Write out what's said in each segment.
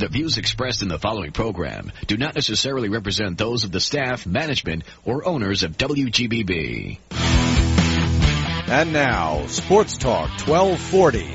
The views expressed in the following program do not necessarily represent those of the staff, management, or owners of WGBB. And now, Sports Talk 1240.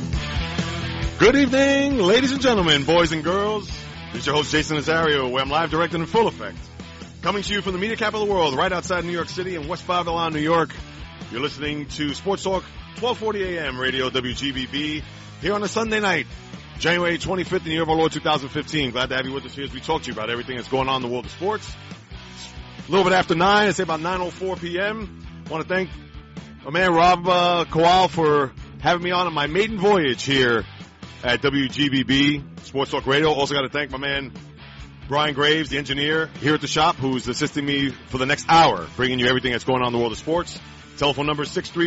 Good evening, ladies and gentlemen, boys and girls. This is your host, Jason Nazario, where I'm live, direct, and in full effect. Coming to you from the media capital of the world, right outside New York City in West Five Island, New York. You're listening to Sports Talk 1240 AM, Radio WGBB, here on a Sunday night. January 25th in the year of our Lord 2015. Glad to have you with us here as we talk to you about everything that's going on in the world of sports. A little bit after 9, I say about 9:04 p.m. I want to thank my man Rob Kowal for having me on my maiden voyage here at WGBB Sports Talk Radio. Also got to thank my man Brian Graves, the engineer here at the shop, who's assisting me for the next hour, bringing you everything that's going on in the world of sports. Telephone number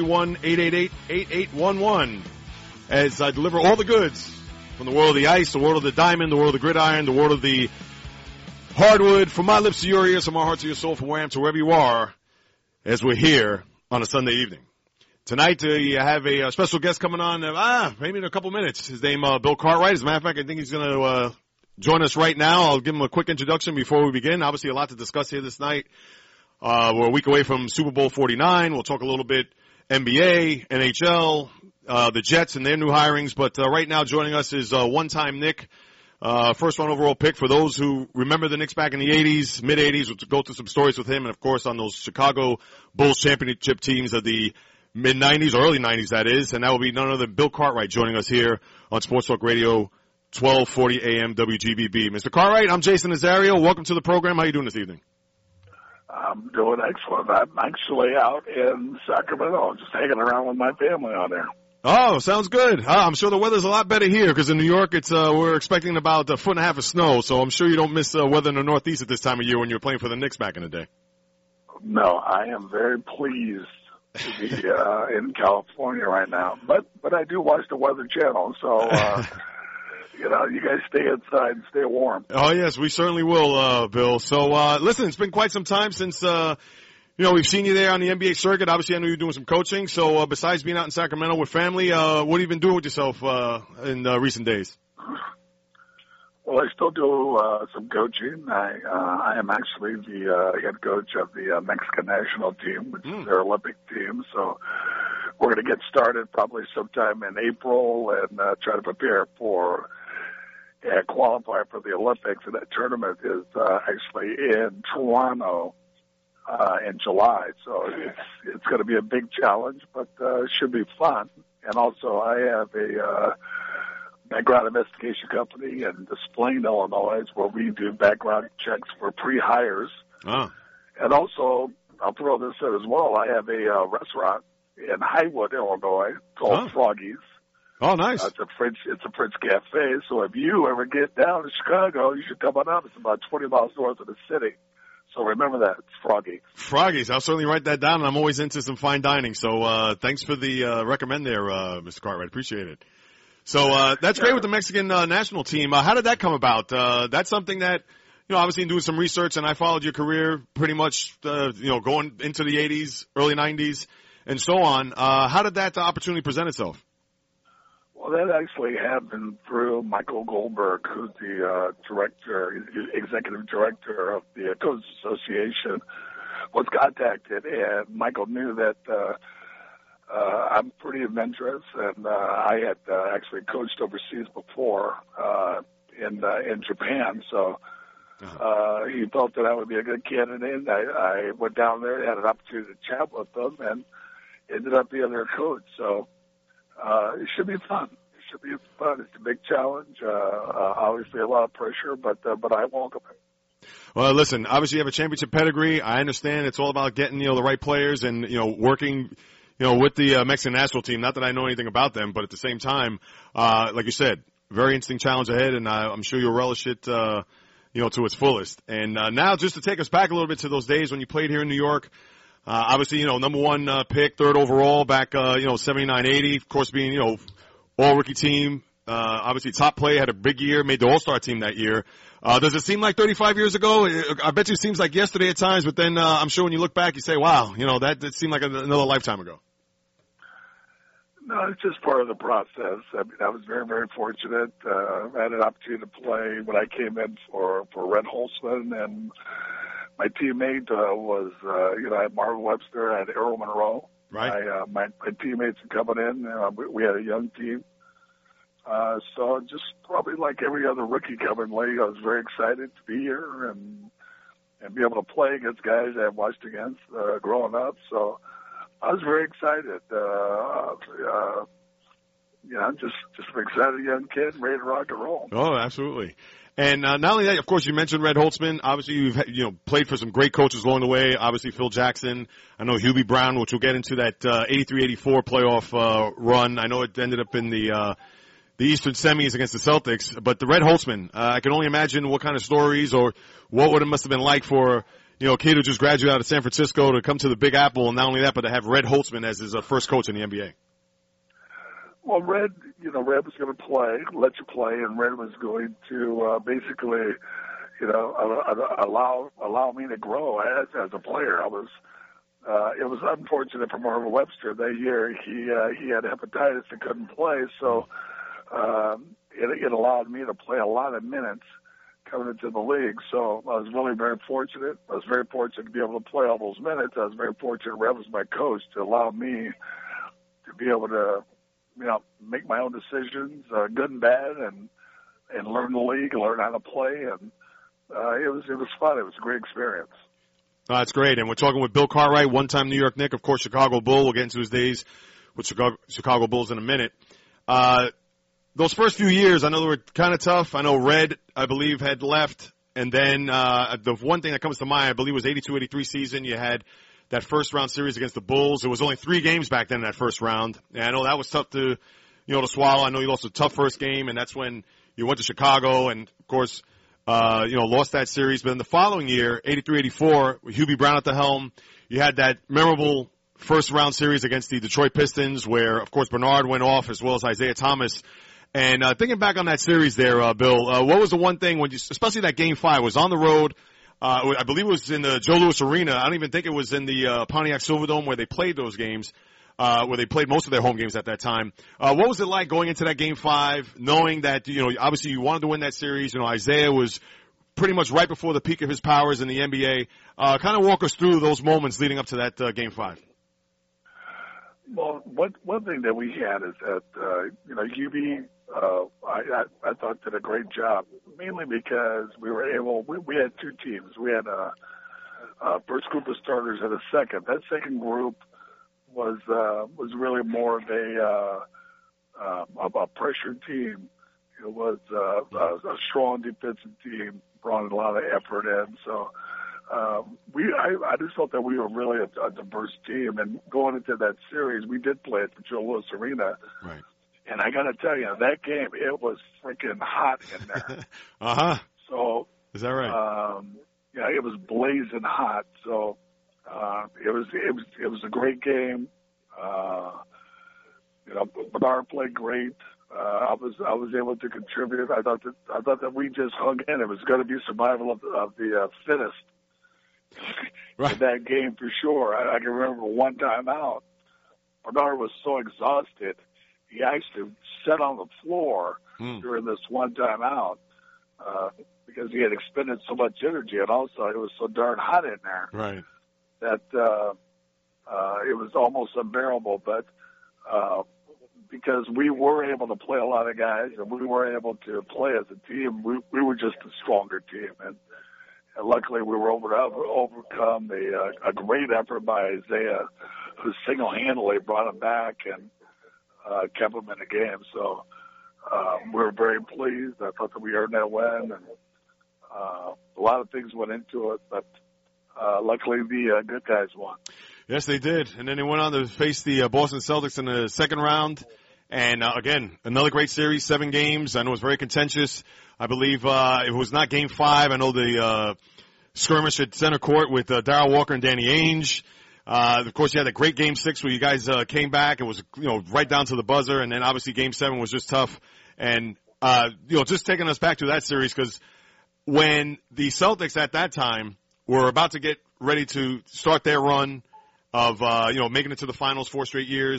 631-888-8811 as I deliver all the goods from the world of the ice, the world of the diamond, the world of the gridiron, the world of the hardwood, from my lips to your ears, from my heart to your soul, from where I am to wherever you are, as we're here on a Sunday evening. Tonight, you have a special guest coming on, maybe in a couple minutes. His name, Bill Cartwright. As a matter of fact, I think he's going to join us right now. I'll give him a quick introduction before we begin. Obviously, a lot to discuss here this night. We're a week away from Super Bowl 49. We'll talk a little bit NBA, NHL, the Jets and their new hirings. But right now joining us is one-time Knick, first-round overall pick. For those who remember the Knicks back in the 80s, mid-80s, we'll go through some stories with him. And, of course, on those Chicago Bulls championship teams of the mid-90s, or early 90s, that is. And that will be none other than Bill Cartwright joining us here on Sports Talk Radio, 1240 AM WGBB. Mr. Cartwright, I'm Jason Nazario. Welcome to the program. How are you doing this evening? I'm doing excellent. I'm actually out in Sacramento, just hanging around with my family on there. Oh, sounds good. I'm sure the weather's a lot better here because in New York, we're expecting about a foot and a half of snow. So I'm sure you don't miss weather in the Northeast at this time of year when you're playing for the Knicks back in the day. No, I am very pleased to be in California right now. But I do watch the Weather Channel, so you guys stay inside and stay warm. Oh yes, we certainly will, Bill. So listen, it's been quite some time since we've seen you there on the NBA circuit. Obviously, I know you're doing some coaching. So besides being out in Sacramento with family, what have you been doing with yourself in recent days? Well, I still do some coaching. I am actually the head coach of the Mexican national team, which is their Olympic team. So we're going to get started probably sometime in April and try to prepare for and qualify for the Olympics. And that tournament is actually in Toronto in July. So it's going to be a big challenge, but it should be fun. And also I have a background investigation company in Des Plaines, Illinois, where we do background checks for pre-hires. Oh. And also, I'll throw this in as well, I have a restaurant in Highwood, Illinois, called Froggy's. Oh, nice. It's a French cafe. So if you ever get down to Chicago, you should come on up. It's about 20 miles north of the city. So remember that. It's Froggy's. Froggy's. I'll certainly write that down. I'm always into some fine dining. So thanks for the recommend there, Mr. Cartwright. Appreciate it. So that's great with the Mexican national team. How did that come about? That's something that, obviously in doing some research, and I followed your career pretty much, going into the 80s, early 90s, and so on. How did that opportunity present itself? Well, that actually happened through Michael Goldberg, who's the executive director of the Coaches Association, was contacted, and Michael knew that I'm pretty adventurous, and I had actually coached overseas before in Japan, so he felt that I would be a good candidate. I went down there, had an opportunity to chat with them, and ended up being their coach. So it should be fun. It should be fun. It's a big challenge. Obviously, a lot of pressure, but I welcome it. Well, listen, obviously you have a championship pedigree. I understand it's all about getting the right players and working with the Mexican national team. Not that I know anything about them, but at the same time, like you said, very interesting challenge ahead, and I'm sure you'll relish it, to its fullest. And now, just to take us back a little bit to those days when you played here in New York, obviously, number one pick, third overall back, 79, 80. Of course, being, all rookie team. Obviously, top player, had a big year, made the All-Star team that year. Does it seem like 35 years ago? I bet you it seems like yesterday at times, but then I'm sure when you look back, you say, wow, that seemed like another lifetime ago. No, it's just part of the process. I mean, I was very, very fortunate. I had an opportunity to play when I came in for Red Holtzman, and my teammate was, I had Marvin Webster, I had Errol Monroe. Right. My teammates coming in, we had a young team. So just probably like every other rookie coming in league, I was very excited to be here and be able to play against guys I had watched against growing up. So I was very excited. I'm just an excited young kid ready to rock and roll. Oh, absolutely. And not only that, of course, you mentioned Red Holtzman. Obviously, you've played for some great coaches along the way. Obviously, Phil Jackson. I know Hubie Brown, which we'll get into that 83-84 playoff run. I know it ended up in the Eastern semis against the Celtics. But the Red Holtzman, I can only imagine what kind of stories or what it must have been like for a kid who just graduated out of San Francisco to come to the Big Apple, and not only that, but to have Red Holtzman as his first coach in the NBA. Well, Red was going to play, let you play, and Red was going to basically, allow me to grow as a player. It was unfortunate for Marvin Webster that year. He had hepatitis and couldn't play, so it allowed me to play a lot of minutes coming into the league. So I was really very fortunate. I was very fortunate to be able to play all those minutes. I was very fortunate Red was my coach to allow me to be able to make my own decisions, good and bad, and learn the league, learn how to play, and it was fun. It was a great experience. That's great. And we're talking with Bill Cartwright, one-time New York Knick, of course, Chicago Bull. We'll get into his days with Chicago Bulls in a minute. Those first few years, I know they were kind of tough. I know Red, I believe, had left, and then the one thing that comes to mind, I believe, was 82-83 season. You had that first round series against the Bulls. There was only 3 games back then in that first round. And I know that was tough to swallow. I know you lost a tough first game, and that's when you went to Chicago and, of course, lost that series. But in the following year, 83-84, with Hubie Brown at the helm, you had that memorable first round series against the Detroit Pistons where, of course, Bernard went off as well as Isaiah Thomas. And thinking back on that series there, Bill, what was the one thing especially that Game 5, was on the road, I believe it was in the Joe Louis Arena. I don't even think it was in the Pontiac Silverdome where they played those games, where they played most of their home games at that time. What was it like going into that Game 5, knowing that, obviously you wanted to win that series? Isaiah was pretty much right before the peak of his powers in the NBA. Kind of walk us through those moments leading up to that Game 5. Well, one thing that we had is that, Hubie, I thought did a great job, mainly because we had 2 teams. We had a first group of starters and a second. That second group was really more of a pressured team. It was a strong defensive team, brought in a lot of effort in. So I just felt that we were really a diverse team. And going into that series, we did play at the Joe Louis Arena. Right. And I got to tell you, that game, it was freaking hot in there. Uh-huh. So. Is that right? It was blazing hot. So, it was a great game. Bernard played great. I was able to contribute. I thought that we just hung in. It was going to be survival of the fittest. Right. In that game for sure. I can remember one time out, Bernard was so exhausted, he actually sat on the floor during this one time out because he had expended so much energy, and also it was so darn hot in there that it was almost unbearable. But because we were able to play a lot of guys and we were able to play as a team, we were just a stronger team. And luckily we were able to overcome a great effort by Isaiah, who single-handedly brought him back and kept him in the game. So we were very pleased. I thought that we earned that win, and a lot of things went into it, but luckily the good guys won. Yes, they did. And then they went on to face the Boston Celtics in the second round. And again, another great series, 7 games. I know it was very contentious. I believe it was not Game 5. I know the skirmish at center court with Darryl Walker and Danny Ainge. Of course, you had a great Game 6 where you guys came back. It was, right down to the buzzer. And then obviously Game 7 was just tough. And, just taking us back to that series, because when the Celtics at that time were about to get ready to start their run of, making it to the finals 4 straight years,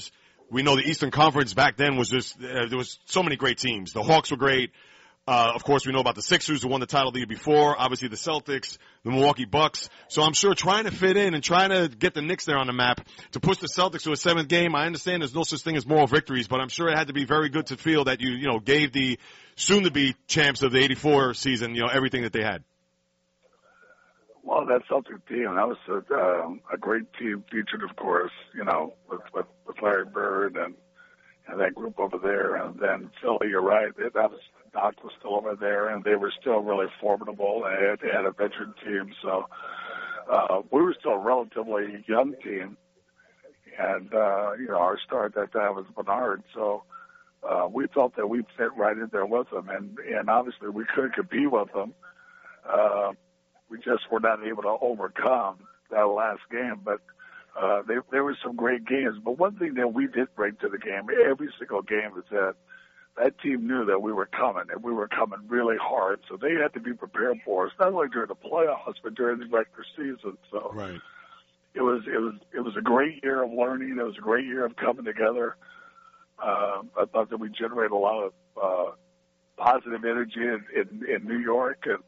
we know the Eastern Conference back then was just, there was so many great teams. The Hawks were great. Of course, we know about the Sixers who won the title the year before. Obviously, the Celtics, the Milwaukee Bucks. So I'm sure trying to fit in and trying to get the Knicks there on the map to push the Celtics to a 7th game. I understand there's no such thing as moral victories, but I'm sure it had to be very good to feel that you gave the soon-to-be champs of the '84 season, everything that they had. Well, that Celtic team, that was a great team featured, of course, with Larry Bird and that group over there. And then Philly, you're right, Doc was still over there, and they were still really formidable. They had a veteran team, so we were still a relatively young team. And, our star at that time was Bernard, so we felt that we fit right in there with them. And obviously we could compete with them. We just were not able to overcome that last game. But there were some great games. But one thing that we did bring to the game, every single game, is that team knew that we were coming, and we were coming really hard. So they had to be prepared for us, not only during the playoffs, but during the regular season. So right. It was a great year of learning. It was a great year of coming together. I thought that we generated a lot of positive energy in New York, and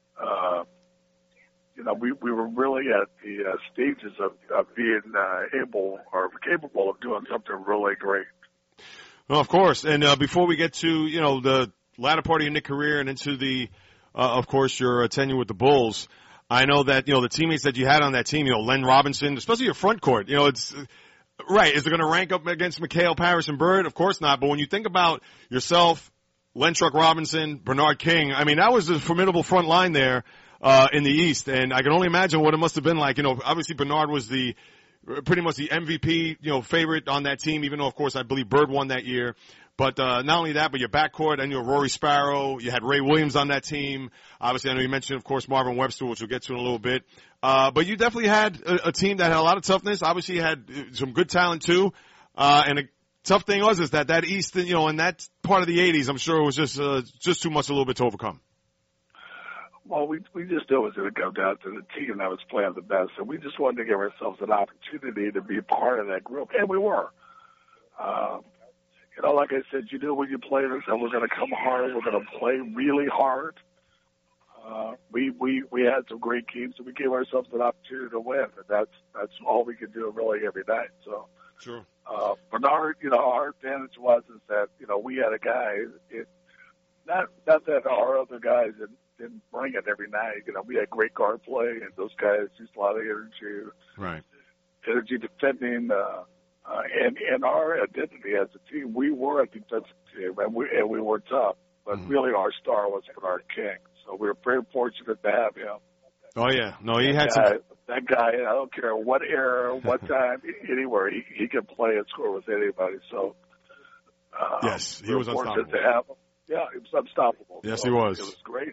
we were really at the stages of being able or capable of doing something really great. Well, of course. And before we get to the latter part of your Knick career and into the, of course, your tenure with the Bulls, I know that the teammates that you had on that team, Len Robinson, especially your front court, it's right. Is it going to rank up against McHale, Parrish, and Bird? Of course not. But when you think about yourself, Len Truck Robinson, Bernard King, I mean, that was a formidable front line there in the East, and I can only imagine what it must have been like. Obviously Bernard was pretty much the MVP, favorite on that team, even though, of course, I believe Bird won that year. But not only that, but your backcourt, and Rory Sparrow, you had Ray Williams on that team. Obviously, I know you mentioned, of course, Marvin Webster, which we'll get to in a little bit. But you definitely had a team that had a lot of toughness. Obviously, you had some good talent, too. And the tough thing was that East, in that part of the 80s, I'm sure it was just too much a little bit to overcome. Well, we just knew it was going to come down to the team that was playing the best, and we just wanted to give ourselves an opportunity to be part of that group, and we were. Like I said, you knew when you played us that we're going to come hard, we're going to play really hard. We had some great games, and we gave ourselves an opportunity to win, and that's all we could do really every night. So, sure. Bernard, our advantage was that we had a guy. Not that our other guys didn't bring it every night. We had great guard play, and those guys used a lot of energy. Right. Energy defending, and our identity as a team, we were a defensive team, and we were tough. But really, our star was Bernard King. So we were very fortunate to have him. Oh yeah, no, he had that guy. I don't care what era, what time, anywhere he could play and score with anybody. So yes, he was unstoppable. To have him. Yeah, he was unstoppable. Yes, so he was. It was great,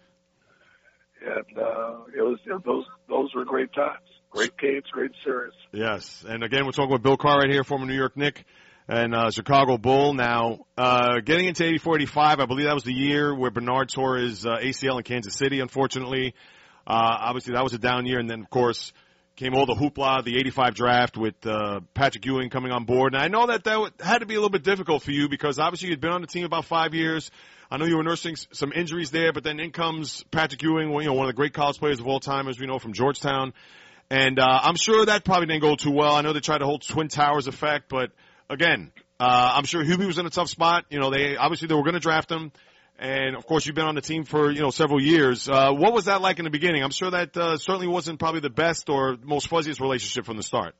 and those were great times. Great games, great series. Yes, and again, we're talking with Bill Carr right here, former New York Knick and Chicago Bull. Now, getting into 84-85, I believe that was the year where Bernard tore his ACL in Kansas City, unfortunately. Obviously, that was a down year, and then, of course, came all the hoopla, the 85 draft with Patrick Ewing coming on board. And I know that had to be a little bit difficult for you because, obviously, you'd been on the team about 5 years. I know you were nursing some injuries there, but then in comes Patrick Ewing, one of the great college players of all time, as we know, from Georgetown. And I'm sure that probably didn't go too well. I know they tried to hold Twin Towers effect, but again, I'm sure Hubie was in a tough spot. They were going to draft him. And of course, you've been on the team for, several years. What was that like in the beginning? I'm sure that certainly wasn't probably the best or most fuzziest relationship from the start.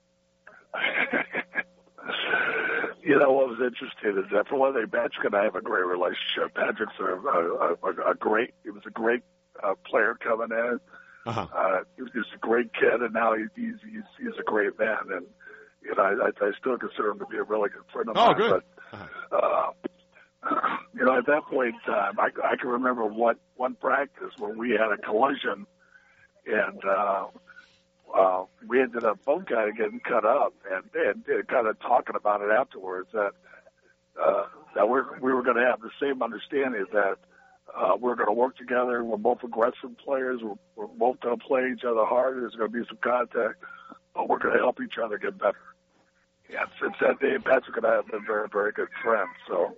What was interesting is that for one thing, Patrick and I have a great relationship. Patrick's he was a great player coming in. Uh-huh. He was just a great kid, and now he's a great man. And I still consider him to be a really good friend of mine. Oh, good. But at that point in time, I can remember one practice where we had a collision, and we ended up both kind of getting cut up, and kind of talking about it afterwards that we were going to have the same understanding that we're going to work together. We're both aggressive players. We're both going to play each other hard. There's going to be some contact, but we're going to help each other get better. Yeah, since that day, Patrick and I have been very, very good friends. So,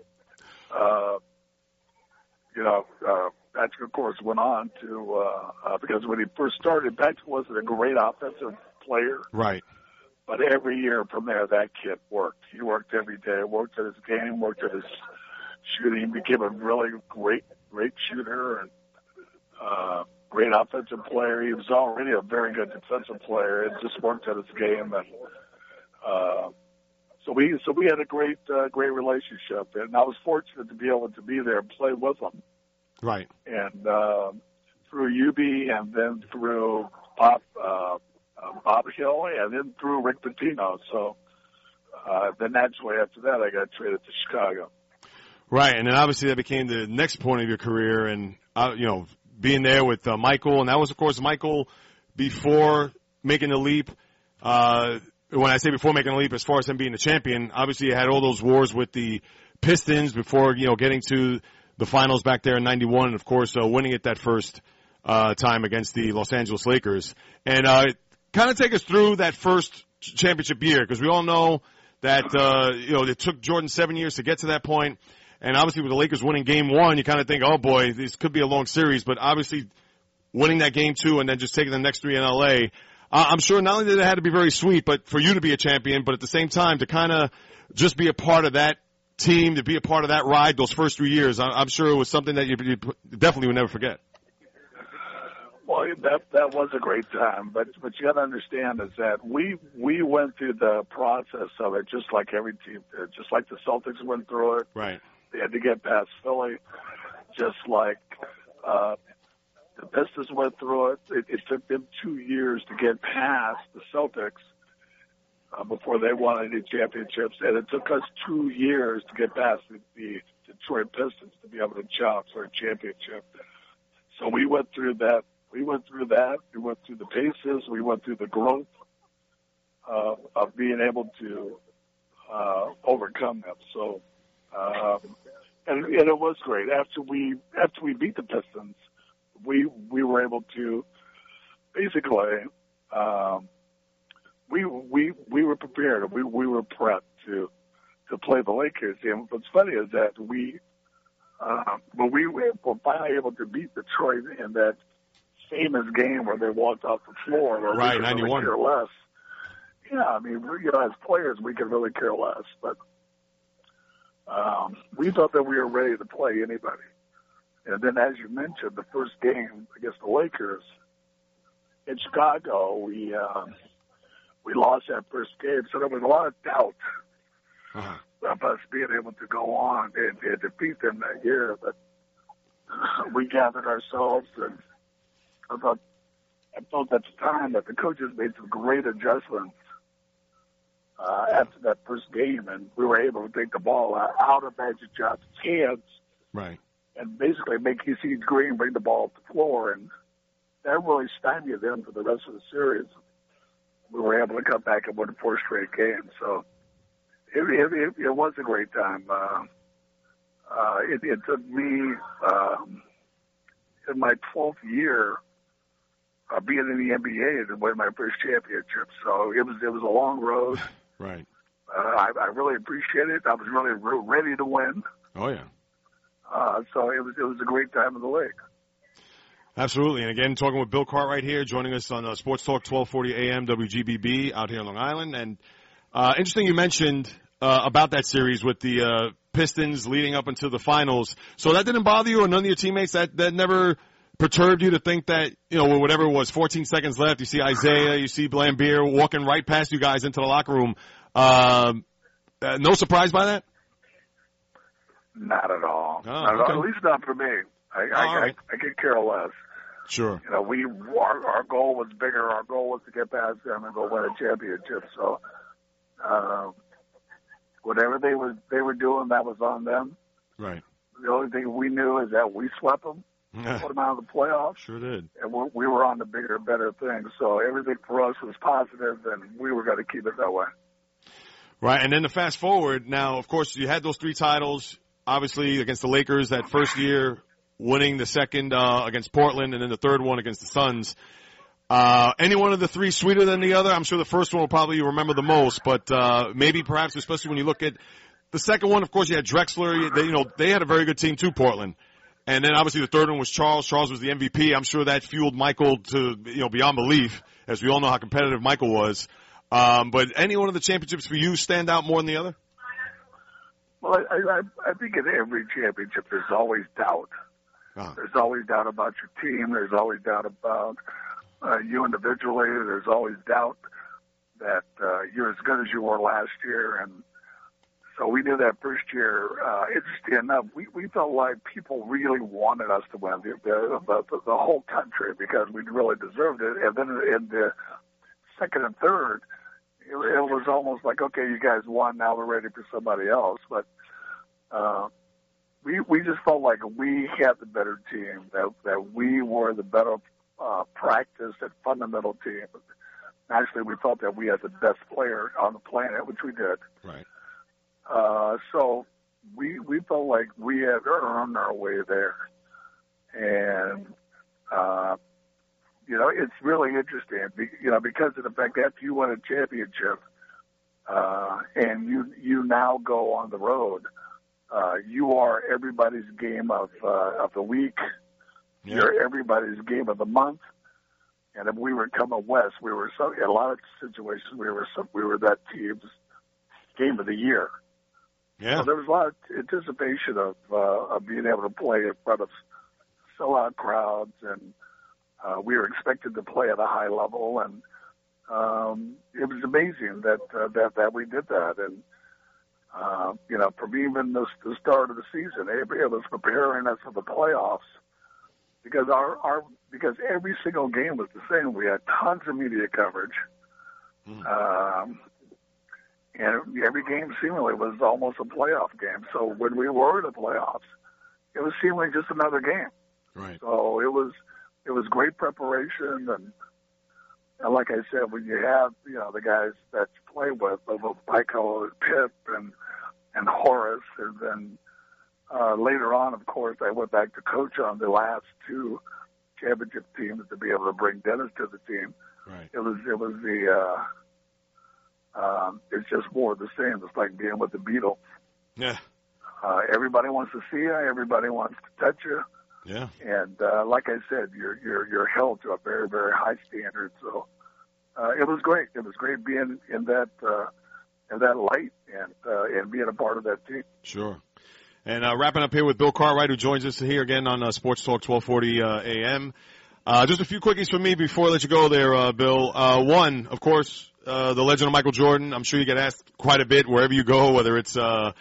Patrick, of course, went on to, because when he first started, Patrick wasn't a great offensive player. Right. But every year from there, that kid worked. He worked every day, worked at his game, worked at his shooting, became a really great shooter and great offensive player. He was already a very good defensive player and just worked at his game. And so we had a great relationship. And I was fortunate to be able to be there and play with him. Right. And through UB and then through Bob Hill and then through Rick Pitino. So then naturally after that, I got traded to Chicago. Right, and then obviously that became the next point of your career, and being there with Michael, and that was, of course, Michael before making the leap. When I say before making the leap, as far as him being the champion, obviously you had all those wars with the Pistons before getting to the finals back there in '91, and of course winning it that first time against the Los Angeles Lakers. And kind of take us through that first championship year, because we all know that it took Jordan 7 years to get to that point. And obviously with the Lakers winning game one, you kind of think, oh boy, this could be a long series. But obviously winning that game two and then just taking the next three in LA, I'm sure not only did it have to be very sweet, but for you to be a champion, but at the same time to kind of just be a part of that team, to be a part of that ride those first 3 years, I'm sure it was something that you definitely would never forget. Well, that was a great time, but you got to understand is that we went through the process of it just like every team did, just like the Celtics went through it. Right. They had to get past Philly, just like the Pistons went through it. It took them 2 years to get past the Celtics before they won any championships, and it took us 2 years to get past the Detroit Pistons to be able to challenge for a championship. So we went through that. We went through the paces. We went through the growth of being able to overcome them. So, and it was great. After we beat the Pistons, we were able to basically we were prepared. We were prepped to play the Lakers. And what's funny is that when we were finally able to beat Detroit in that famous game where they walked off the floor, where right, we could 91. really care less. Yeah, I mean, as players, we could really care less, but we thought that we were ready to play anybody. And then, as you mentioned, the first game against the Lakers in Chicago, we lost that first game, so there was a lot of doubt of us being able to go on and defeat them that year. But we gathered ourselves, and I felt at the time that the coaches made some great adjustments after that first game, and we were able to take the ball out of Magic Johnson's hands, right, and basically make Eugene Green bring the ball to the floor, and that really stymied them for the rest of the series. We were able to come back and win 4 straight games, so it was a great time. It took me in my 12th year being in the NBA to win my first championship. So it was a long road. Right. I really appreciate it. I was really ready to win. Oh yeah. So it was a great time in the league. Absolutely. And again, talking with Bill Cartwright here, joining us on Sports Talk 1240 AM WGBB out here on Long Island. And interesting you mentioned about that series with the Pistons leading up into the finals. So that didn't bother you, or none of your teammates? That never perturbed you to think that, whatever it was, 14 seconds left, you see Isaiah, you see Blambier walking right past you guys into the locker room. No surprise by that? Not at all. Oh, not at okay. all. At least not for me. I could care less. Sure. Our goal was bigger. Our goal was to get past them and go win a championship. So, whatever they were doing, that was on them. Right. The only thing we knew is that we swept them, put them out of the playoffs. Sure did. And we were on the bigger, better things. So everything for us was positive, and we were going to keep it that way. Right. And then to fast forward, now, of course, you had those 3 titles, obviously, against the Lakers that first year, winning the second against Portland, and then the third one against the Suns. Any one of the three sweeter than the other? I'm sure the first one will probably you remember the most, but maybe perhaps especially when you look at the second one. Of course, you had Drexler. They had a very good team too, Portland. And then obviously the third one was Charles. Charles was the MVP. I'm sure that fueled Michael to beyond belief, as we all know how competitive Michael was. But any one of the championships for you stand out more than the other? Well, I think in every championship there's always doubt. There's always doubt about your team. There's always doubt about you individually. There's always doubt that you're as good as you were last year. And so we knew that first year, interesting enough, we felt like people really wanted us to win the whole country because we really deserved it. And then in the second and third, it was almost like, okay, you guys won, now we're ready for somebody else. But we just felt like we had the better team, that we were the better practice and fundamental team. Actually, we felt that we had the best player on the planet, which we did. Right. So we felt like we had earned our way there. And, it's really interesting, because of the fact that after you win a championship, and you now go on the road, you are everybody's game of the week. Yeah. You're everybody's game of the month. And if we were coming west, we were in a lot of situations we were that team's game of the year. Yeah. So there was a lot of anticipation of being able to play in front of sellout crowds, and we were expected to play at a high level, and it was amazing that we did that. And from even the start of the season, it was preparing us for the playoffs because because every single game was the same. We had tons of media coverage. And every game seemingly was almost a playoff game. So when we were in the playoffs, it was seemingly just another game. Right. So it was great preparation, and like I said, when you have the guys that you play with, Michael, Pip, and Horace, and then later on, of course, I went back to coach on the last two championship teams to be able to bring Dennis to the team. Right. It was it's just more of the same. It's like being with the Beatles. Yeah. Everybody wants to see you. Everybody wants to touch you. Yeah. And like I said, you're held to a very, very high standard. So it was great. It was great being in that light and being a part of that team. Sure. And wrapping up here with Bill Cartwright, who joins us here again on Sports Talk 1240 AM. Just a few quickies from me before I let you go there, Bill. One, of course, the legend of Michael Jordan. I'm sure you get asked quite a bit wherever you go, whether it's to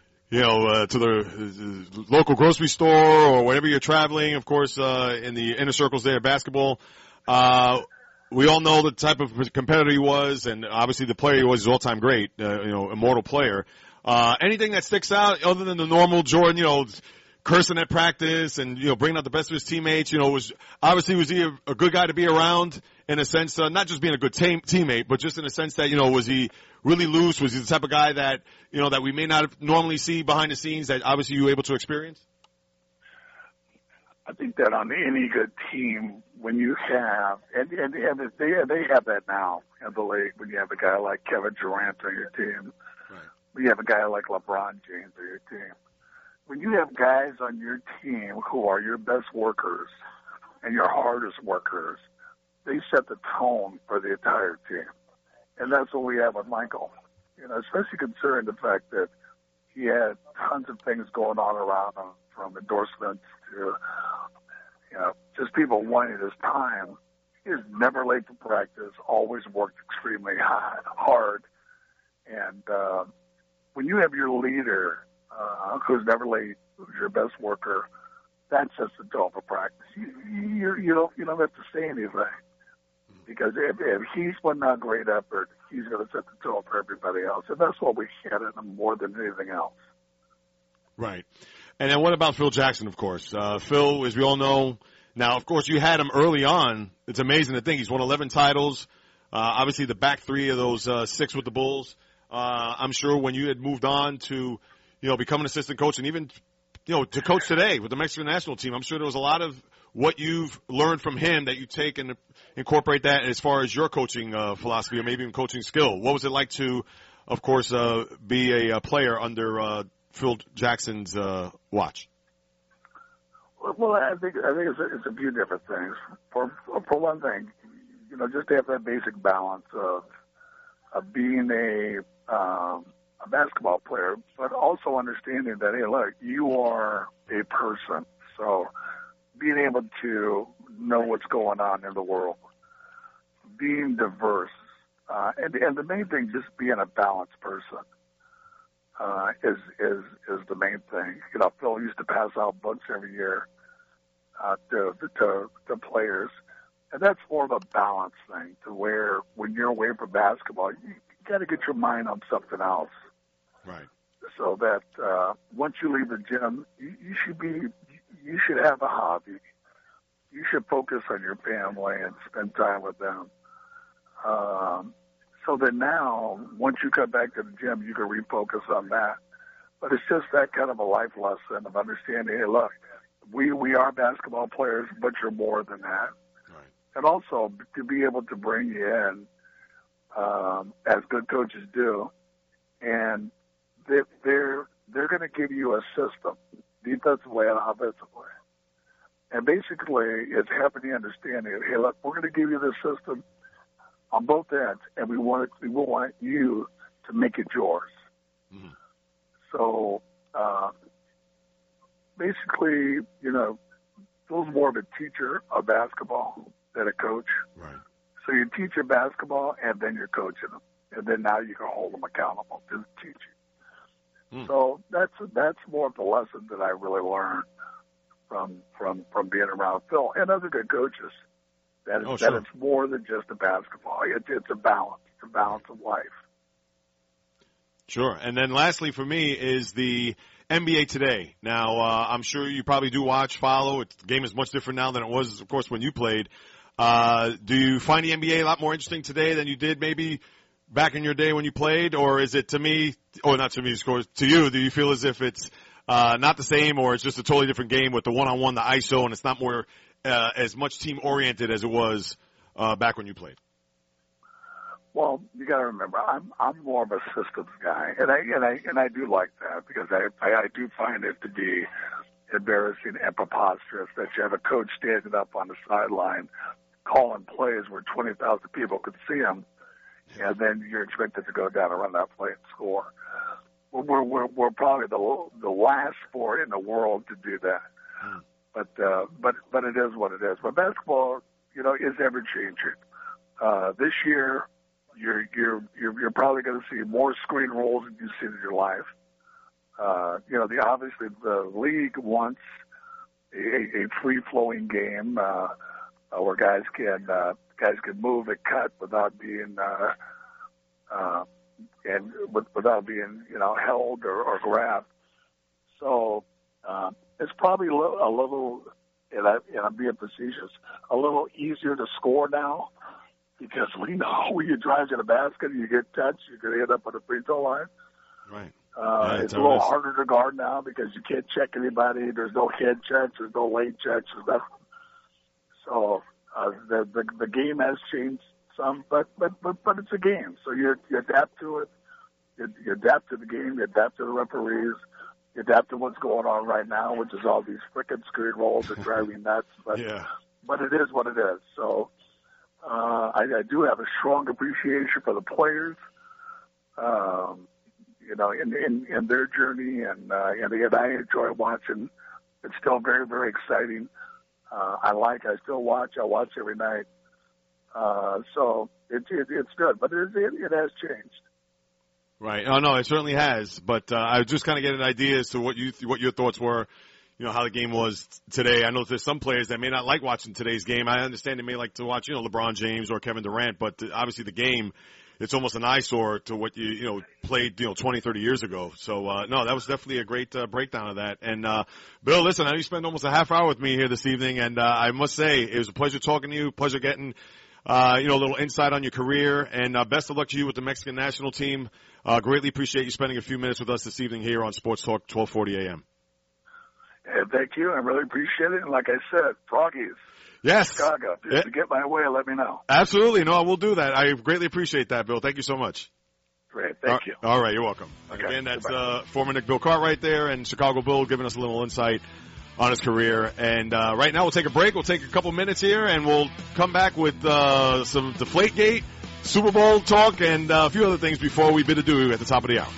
the local grocery store or wherever you're traveling. Of course, in the inner circles there, basketball. We all know the type of competitor he was, and obviously the player he was, all-time great, immortal player. Anything that sticks out other than the normal Jordan, cursing at practice and, bringing out the best of his teammates, was he a good guy to be around in a sense, not just being a good teammate, but just in a sense that, was he really loose? Was he the type of guy that, that we may not normally see behind the scenes that obviously you were able to experience? I think that on any good team, when you have, and they have that now in the league, when you have a guy like Kevin Durant on your team, right. When you have a guy like LeBron James on your team, when you have guys on your team who are your best workers and your hardest workers, they set the tone for the entire team. And that's what we have with Michael. Especially considering the fact that he had tons of things going on around him, from endorsements to, just people wanting his time. He was never late for practice, always worked extremely hard. And when you have your leader who's never late, who's your best worker, that sets the tone for practice. You don't have to say anything. Because if he's putting out great effort, he's going to set the tone for everybody else. And that's what we had in him more than anything else. Right. And then what about Phil Jackson, of course? Phil, as we all know, now, of course, you had him early on. It's amazing to think he's won 11 titles. Obviously, the back three of those 6 with the Bulls. I'm sure when you had moved on to, become an assistant coach and even, to coach today with the Mexican national team, I'm sure there was a lot of what you've learned from him that you take and incorporate that as far as your coaching philosophy or maybe even coaching skill. What was it like to, of course, be a player under Phil Jackson's watch? Well, I think it's a few different things. For one thing, just to have that basic balance of being a basketball player, but also understanding that, hey, look, you are a person. So being able to know what's going on in the world, being diverse, and the main thing, just being a balanced person, is the main thing. Phil used to pass out books every year to players, and that's more of a balance thing. To where when you're away from basketball, you got to get your mind on something else. Right. So that once you leave the gym, you should have a hobby. You should focus on your family and spend time with them. So that now, once you come back to the gym, you can refocus on that. But it's just that kind of a life lesson of understanding, hey, look, we are basketball players, but you're more than that. Right. And also to be able to bring you in, as good coaches do, and they're going to give you a system, defensively and offensively. And basically, it's having the understanding, hey, look, we're going to give you this system on both ends, and we want you to make it yours. Mm-hmm. So basically, Phil's more of a teacher of basketball than a coach. Right. So you teach your basketball, and then you're coaching them, and then now you can hold them accountable to teach you. So that's more of the lesson that I really learned from being around Phil and other good coaches. That it's more than just a basketball. It's a balance. It's a balance of life. Sure. And then lastly for me is the NBA today. Now, I'm sure you probably do follow. The game is much different now than it was, of course, when you played. Do you find the NBA a lot more interesting today than you did maybe back in your day when you played? Or is it to me, or not to me, to you, do you feel as if it's not the same, or it's just a totally different game with the one-on-one, the ISO, and it's not more as much team-oriented as it was back when you played? Well, you got to remember, I'm more of a systems guy, and I do like that because I do find it to be embarrassing and preposterous that you have a coach standing up on the sideline calling plays where 20,000 people could see him, and then you're expected to go down and run that play and score. We're probably the last sport in the world to do that. But it is what it is. But basketball, is ever changing. This year, you're probably going to see more screen rolls than you've seen in your life. Obviously the league wants a free flowing game where guys can move and cut without being without being held or grabbed. So it's probably a little, and I'm being facetious, a little easier to score now because we know when you drive to the basket and you get touched, you're going to end up on the free throw line. Right. It's a little harder to guard now because you can't check anybody. There's no head checks. There's no lane checks. So the game has changed some, but it's a game. So you adapt to it. You adapt to the game. You adapt to the referees. You adapt to what's going on right now, which is all these frickin' screen rolls that drive me nuts. But it is what it is. So I do have a strong appreciation for the players. In their journey, and I enjoy watching. It's still very, very exciting. I still watch. I watch every night. So it's good, but it has changed. Right. Oh no, it certainly has. But I just kind of get an idea as to what your thoughts were. How the game was today. I know there's some players that may not like watching today's game. I understand they may like to watch, LeBron James or Kevin Durant, but obviously the game, it's almost an eyesore to what you played 20, 30 years ago. So no, that was definitely a great breakdown of that. And Bill, listen, I know you spent almost a half hour with me here this evening, and I must say it was a pleasure talking to you. Pleasure getting a little insight on your career, and best of luck to you with the Mexican national team. Greatly appreciate you spending a few minutes with us this evening here on Sports Talk 1240 AM. And thank you. I really appreciate it. And like I said, Froggies. Yes. Chicago. If you get my way, let me know. Absolutely. No, I will do that. I greatly appreciate that, Bill. Thank you so much. Great. Thank you. All right. You're welcome. Okay. Again, that's former Nick Bill Cartwright there and Chicago Bill giving us a little insight on his career. And right now we'll take a break. We'll take a couple minutes here, and we'll come back with some Deflategate, Super Bowl talk, and a few other things before we bid adieu at the top of the hour.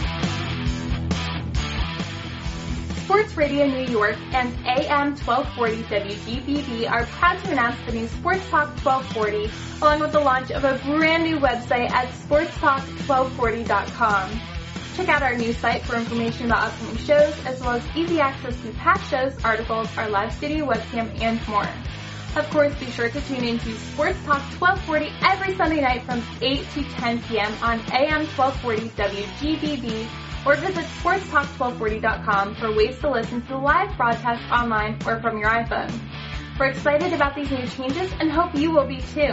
Sports Radio New York and AM 1240 WGBB are proud to announce the new Sports Talk 1240, along with the launch of a brand new website at sportstalk1240.com. Check out our new site for information about upcoming shows, as well as easy access to past shows, articles, our live studio webcam, and more. Of course, be sure to tune in to Sports Talk 1240 every Sunday night from 8 to 10 p.m. on AM 1240 WGBB, or visit sportstalk1240.com for ways to listen to the live broadcast online or from your iPhone. We're excited about these new changes and hope you will be too.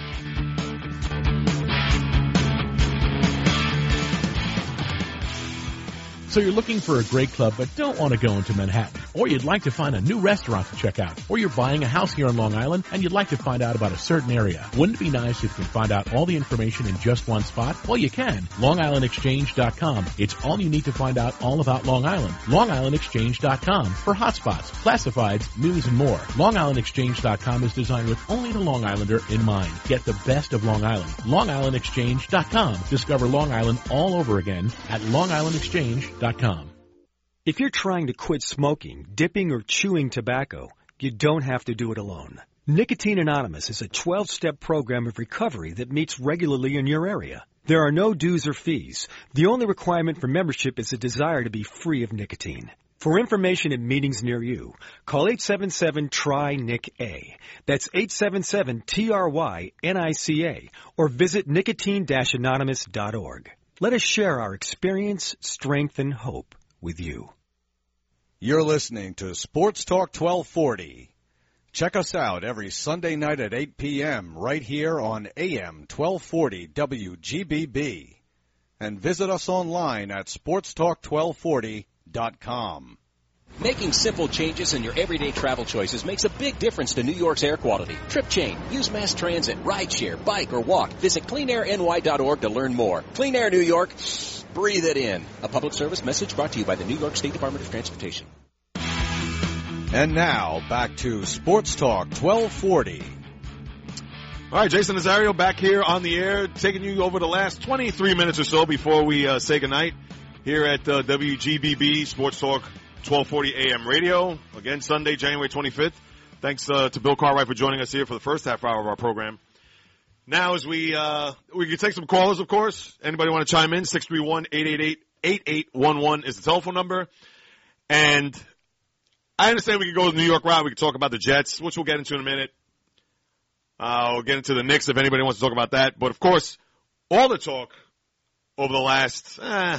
So you're looking for a great club but don't want to go into Manhattan, or you'd like to find a new restaurant to check out, or you're buying a house here on Long Island and you'd like to find out about a certain area. Wouldn't it be nice if you can find out all the information in just one spot? Well, you can. LongIslandExchange.com. It's all you need to find out all about Long Island. LongIslandExchange.com for hotspots, classifieds, news, and more. LongIslandExchange.com is designed with only the Long Islander in mind. Get the best of Long Island. LongIslandExchange.com. Discover Long Island all over again at LongIslandExchange.com. If you're trying to quit smoking, dipping, or chewing tobacco, you don't have to do it alone. Nicotine Anonymous is a 12-step program of recovery that meets regularly in your area. There are no dues or fees. The only requirement for membership is a desire to be free of nicotine. For information and meetings near you, call 877-TRY-NIC-A. That's 877-TRY-NICA, or visit nicotine-anonymous.org. Let us share our experience, strength, and hope with you. You're listening to Sports Talk 1240. Check us out every Sunday night at 8 p.m. right here on AM 1240 WGBB. And visit us online at sportstalk1240.com. Making simple changes in your everyday travel choices makes a big difference to New York's air quality. Trip change, use mass transit, rideshare, bike, or walk. Visit cleanairny.org to learn more. Clean Air New York, breathe it in. A public service message brought to you by the New York State Department of Transportation. And now, back to Sports Talk 1240. All right, Jason Nazario back here on the air, taking you over the last 23 minutes or so before we say goodnight here at WGBB Sports Talk 1240 AM radio. Again, Sunday, January 25th. Thanks to Bill Cartwright for joining us here for the first half hour of our program. Now, as we can take some callers, of course. Anybody want to chime in? 631-888-8811 is the telephone number. And I understand we can go the New York route. We can talk about the Jets, which we'll get into in a minute. We'll get into the Knicks if anybody wants to talk about that. But, of course, all the talk over the last,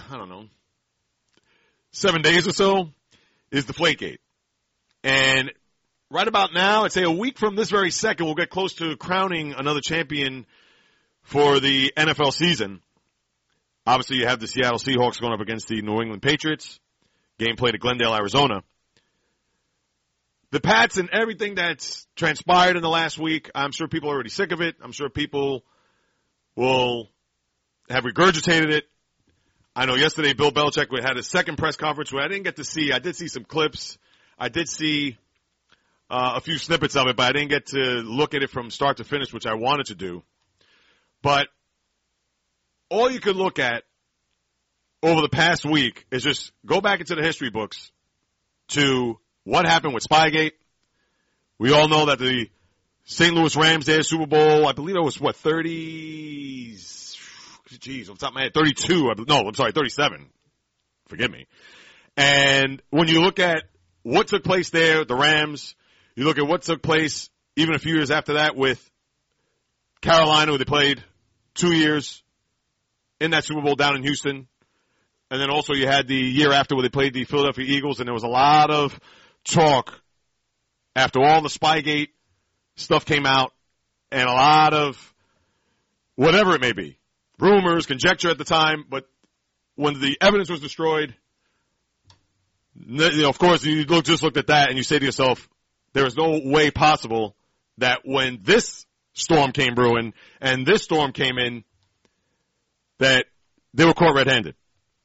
7 days or so is Deflategate. And right about now, I'd say a week from this very second, we'll get close to crowning another champion for the NFL season. Obviously, you have the Seattle Seahawks going up against the New England Patriots. Game played at Glendale, Arizona. The Pats and everything that's transpired in the last week, I'm sure people are already sick of it. I'm sure people will have regurgitated it. I know yesterday Bill Belichick had his second press conference where I didn't get to see. I did see some clips. I did see a few snippets of it, but I didn't get to look at it from start to finish, which I wanted to do. But all you could look at over the past week is just go back into the history books to what happened with Spygate. We all know that the St. Louis Rams, their Super Bowl, I believe it was, 30s? Geez, off the top of my head, 32. No, I'm sorry, 37. Forgive me. And when you look at what took place there, the Rams, you look at what took place even a few years after that with Carolina, where they played 2 years in that Super Bowl down in Houston. And then also you had the year after where they played the Philadelphia Eagles, and there was a lot of talk after all the Spygate stuff came out and a lot of whatever it may be. Rumors, conjecture at the time, but when the evidence was destroyed, Of course, you just looked at that and you say to yourself, there is no way possible that when this storm came brewing and this storm came in, that they were caught red-handed.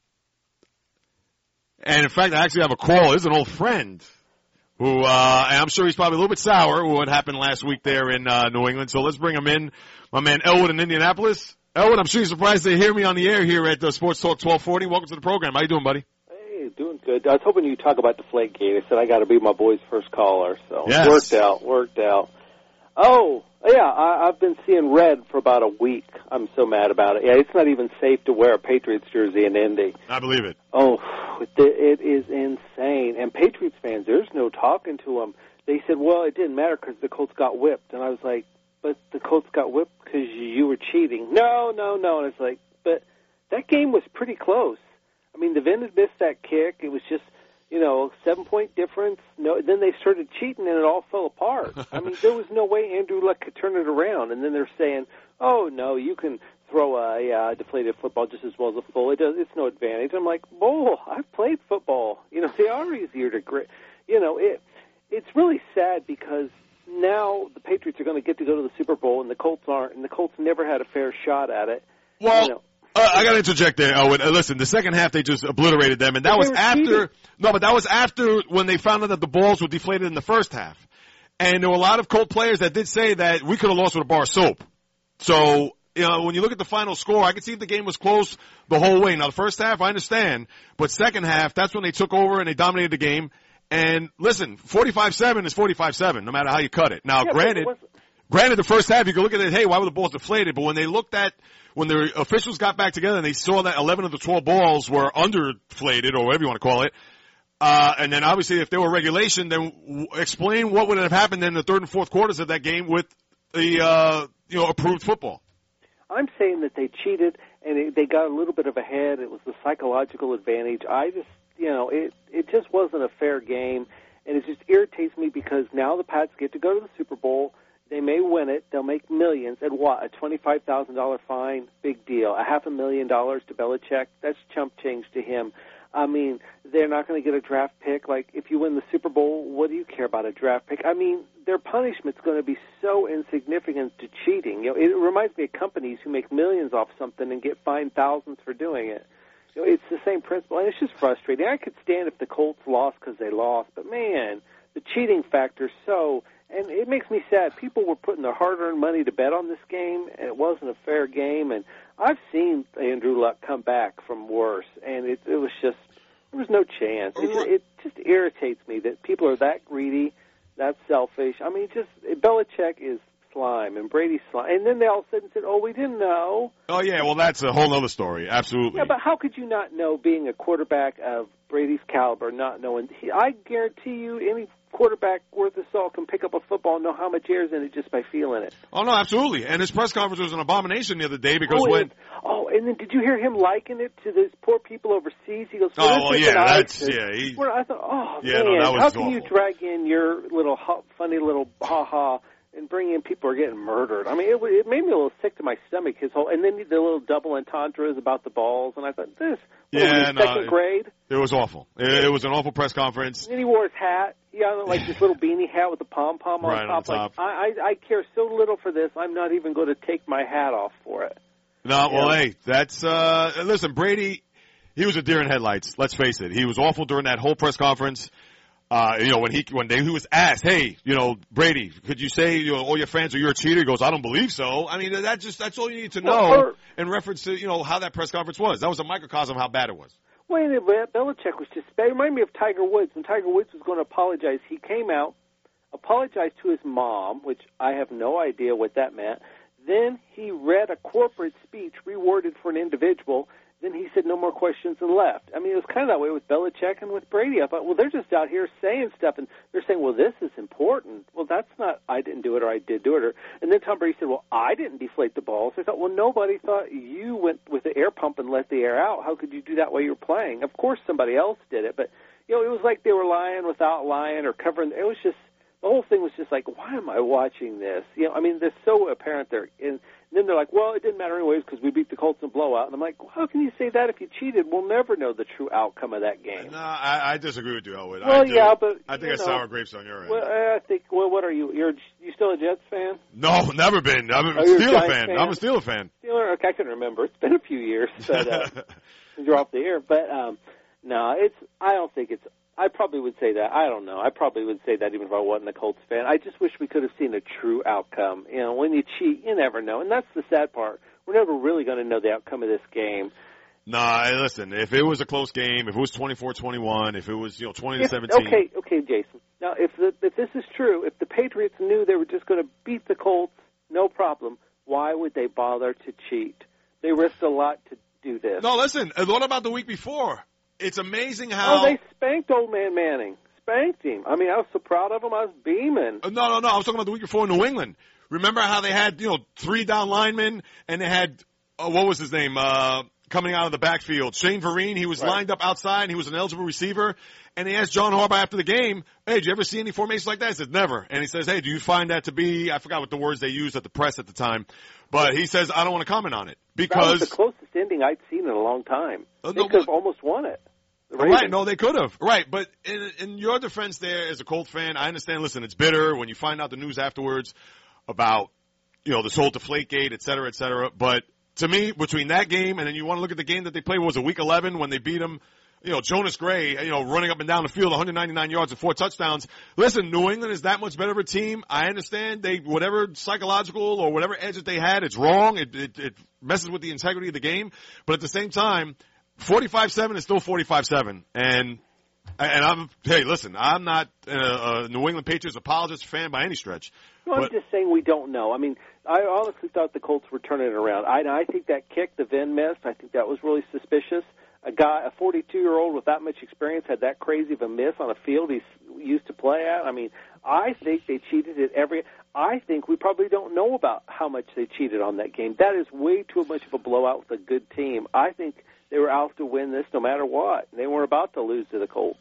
And in fact, I actually have a call. This is an old friend who, and I'm sure he's probably a little bit sour with what happened last week there in New England. So let's bring him in. My man Elwood in Indianapolis. Elwood, I'm sure you're surprised to hear me on the air here at Sports Talk 1240. Welcome to the program. How you doing, buddy? Hey, doing good. I was hoping you'd talk about the Deflategate. I said I got to be my boy's first caller, so yes. Worked out. Oh, yeah, I've been seeing red for about a week. I'm so mad about it. Yeah, it's not even safe to wear a Patriots jersey in Indy. I believe it. Oh, it is insane. And Patriots fans, there's no talking to them. They said, well, it didn't matter because the Colts got whipped. And I was like, but the Colts got whipped because you were cheating. No. And it's like, but that game was pretty close. I mean, the Vin had missed that kick. It was just, 7-point difference. No, then they started cheating, and it all fell apart. I mean, there was no way Andrew Luck could turn it around. And then they're saying, oh, no, you can throw a deflated football just as well as a full. It's no advantage. I'm like, I've played football. They are easier to grip. It's really sad because now the Patriots are going to get to go to the Super Bowl, and the Colts aren't, and the Colts never had a fair shot at it. Well, I got to interject there, Elwood. Listen, the second half they just obliterated them, and that was after. No, but that was after when they found out that the balls were deflated in the first half, and there were a lot of Colt players that did say that we could have lost with a bar of soap. So when you look at the final score, I could see if the game was close the whole way. Now the first half, I understand, but second half, that's when they took over and they dominated the game. And listen, 45-7 is 45-7, no matter how you cut it. Now, granted, the first half, you can look at it, hey, why were the balls deflated? But when the officials got back together and they saw that 11 of the 12 balls were underflated, or whatever you want to call it, and then obviously if they were regulation, then explain what would have happened in the third and fourth quarters of that game with the, approved football. I'm saying that they cheated and they got a little bit of a head. It was the psychological advantage. I just, it just wasn't a fair game, and it just irritates me because now the Pats get to go to the Super Bowl. They may win it. They'll make millions. And what, a $25,000 fine? Big deal. $500,000 to Belichick? That's chump change to him. I mean, they're not going to get a draft pick. Like, if you win the Super Bowl, what do you care about a draft pick? I mean, their punishment's going to be so insignificant to cheating. It reminds me of companies who make millions off something and get fined thousands for doing it. It's the same principle, and it's just frustrating. I could stand if the Colts lost because they lost, but, man, the cheating factor so... And it makes me sad. People were putting their hard-earned money to bet on this game, and it wasn't a fair game. And I've seen Andrew Luck come back from worse, and it was just, there was no chance. It just irritates me that people are that greedy, that selfish. I mean, Belichick is slime, and Brady's slime. And then they all said, oh, we didn't know. Oh, yeah, well, that's a whole other story. Absolutely. Yeah, but how could you not know, being a quarterback of Brady's caliber, not knowing? I guarantee you any quarterback worth of salt can pick up a football and know how much air's in it just by feeling it. Oh, no, absolutely. And his press conference was an abomination the other day because and then did you hear him liken it to those poor people overseas? He goes, I thought, man, how can you drag in your little funny little ha-ha and bring in people who are getting murdered? I mean, it made me a little sick to my stomach, and then the little double entendres about the balls, and I thought, second grade? It was awful. It was an awful press conference. And then he wore his hat, like this little beanie hat with the pom-pom on top. On top. Like, I care so little for this, I'm not even going to take my hat off for it. No, well, hey, that's, listen, Brady, he was a deer in headlights, let's face it. He was awful during that whole press conference. When he was asked, hey, Brady, could you say, all your fans are you're a cheater? He goes, I don't believe so. I mean, that's all you need to know in reference to, how that press conference was. That was a microcosm of how bad it was. Well, Belichick was just bad. It reminded me of Tiger Woods. When Tiger Woods was going to apologize, he came out, apologized to his mom, which I have no idea what that meant. Then he read a corporate speech reworded for an individual. Then he said no more questions and left. I mean, it was kind of that way with Belichick and with Brady. I thought, well, they're just out here saying stuff, and they're saying, well, this is important. Well, that's not I didn't do it or I did do it. And then Tom Brady said, well, I didn't deflate the balls. I thought, well, nobody thought you went with the air pump and let the air out. How could you do that while you were playing? Of course somebody else did it. But, it was like they were lying without lying or covering. It was just the whole thing was just like, why am I watching this? I mean, they're so apparent there. And then they're like, well, it didn't matter anyways because we beat the Colts in a blowout. And I'm like, well, how can you say that if you cheated? We'll never know the true outcome of that game. No, I disagree with you, Elwood. Well, yeah, but I think it's sour grapes on your end. Well, I think. Well, what are you? You still a Jets fan? No, never been. I'm a Steelers fan. I'm a Steelers fan. Steelers? Okay, I can remember. It's been a few years, but you're off the air. But no, I don't think it's. I probably would say that. I don't know. I probably would say that even if I wasn't a Colts fan. I just wish we could have seen a true outcome. When you cheat, you never know. And that's the sad part. We're never really going to know the outcome of this game. Nah, listen, if it was a close game, if it was 24-21, if it was 20-17. Okay, Jason. Now, if this is true, if the Patriots knew they were just going to beat the Colts, no problem, why would they bother to cheat? They risked a lot to do this. No, listen, what about the week before? It's amazing how... Oh, they spanked old man Manning. Spanked him. I mean, I was so proud of him, I was beaming. No. I was talking about the week before in New England. Remember how they had, 3 down linemen, and they had, what was his name, coming out of the backfield? Shane Vereen, he was lined up outside, and he was an eligible receiver. And they asked John Harbaugh after the game, hey, did you ever see any formations like that? He said, never. And he says, hey, do you find that to be, I forgot what the words they used at the press at the time, but he says, I don't want to comment on it. Because that was the closest ending I'd seen in a long time. They could have almost won it. Right, no, they could have. Right, but in your defense there as a Colt fan, I understand, listen, it's bitter when you find out the news afterwards about, this whole Deflategate, et cetera, but to me, between that game and then you want to look at the game that they played, was it week 11 when they beat them, Jonas Gray, running up and down the field, 199 yards and 4 touchdowns. Listen, New England is that much better of a team. I understand whatever psychological or whatever edge that they had, it's wrong. It messes with the integrity of the game. But at the same time, 45-7 is still 45-7. And hey, listen, I'm not a New England Patriots apologist fan by any stretch. No, I'm just saying we don't know. I mean, I honestly thought the Colts were turning it around. I think that kick, the Venn missed, I think that was really suspicious. A 42-year-old with that much experience had that crazy of a miss on a field he's used to play at. I mean, I think they cheated at I think we probably don't know about how much they cheated on that game. That is way too much of a blowout with a good team. I think they were out to win this no matter what. They weren't about to lose to the Colts.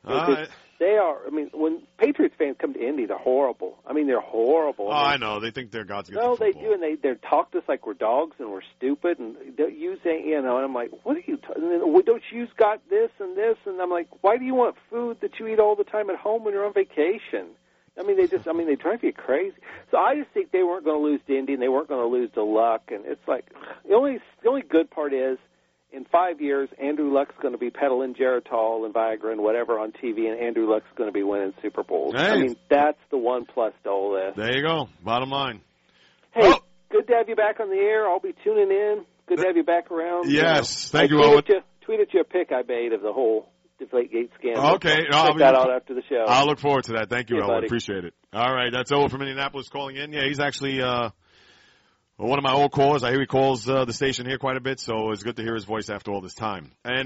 They are. I mean, when Patriots fans come to Indy, they're horrible. I mean, they're horrible. Oh, I know. They think they're gods against the football. They do, and they talk to us like we're dogs and we're stupid. And you say, and I'm like, what are you? Don't you got this and this? And I'm like, why do you want food that you eat all the time at home when you're on vacation? I mean, they drive you crazy. So I just think they weren't going to lose to Indy, and they weren't going to lose to Luck. And it's like the only good part is, in 5 years, Andrew Luck's going to be peddling Geritol and Viagra and whatever on TV, and Andrew Luck's going to be winning Super Bowls. Hey. I mean, that's the one plus to all this. There you go. Bottom line. Hey, good to have you back on the air. I'll be tuning in. Good to have you back around. Yes. Thank you, Owen. Tweeted you a pic I made of the whole Deflategate scandal. Okay. Check that out after the show. I'll look forward to that. Thank you, Owen. Buddy. Appreciate it. All right. That's Owen from Indianapolis calling in. Yeah, he's actually one of my old callers. I hear he calls the station here quite a bit, so it's good to hear his voice after all this time. And,